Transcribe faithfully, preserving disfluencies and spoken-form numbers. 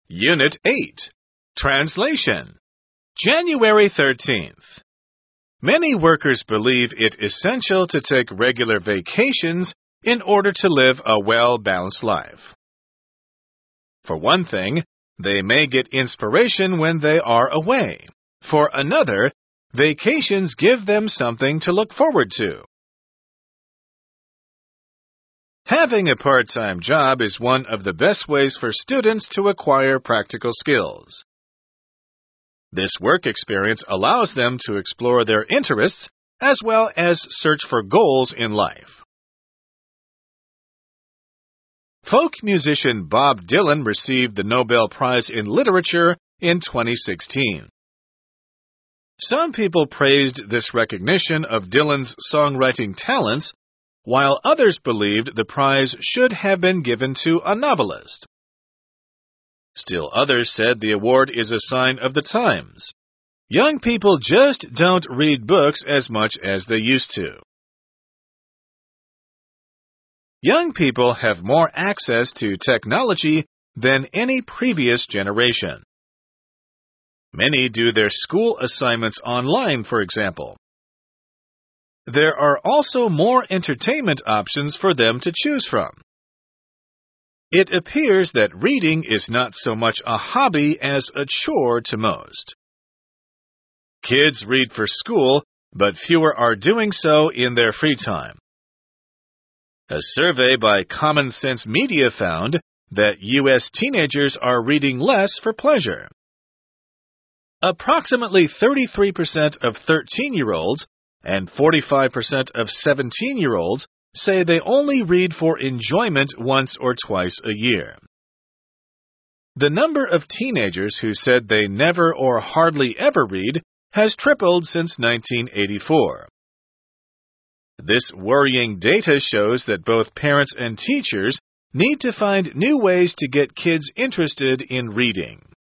Unit eight. Translation. January thirteenth. Many workers believe it essential to take regular vacations in order to live a well-balanced life. For one thing, they may get inspiration when they are away. For another, vacations give them something to look forward to. Having a part-time job is one of the best ways for students to acquire practical skills. This work experience allows them to explore their interests as well as search for goals in life. Folk musician Bob Dylan received the Nobel Prize in Literature in twenty sixteen. Some people praised this recognition of Dylan's songwriting talents, while others believed the prize should have been given to a novelist. Still others said the award is a sign of the times. Young people just don't read books as much as they used to. Young people have more access to technology than any previous generation. Many do their school assignments online, for example. There are also more entertainment options for them to choose from. It appears that reading is not so much a hobby as a chore to most. Kids read for school, but fewer are doing so in their free time. A survey by Common Sense Media found that U S teenagers are reading less for pleasure. Approximately thirty-three percent of thirteen-year-olds and forty-five percent of seventeen-year-olds say they only read for enjoyment once or twice a year. The number of teenagers who said they never or hardly ever read has tripled since nineteen eighty-four. This worrying data shows that both parents and teachers need to find new ways to get kids interested in reading.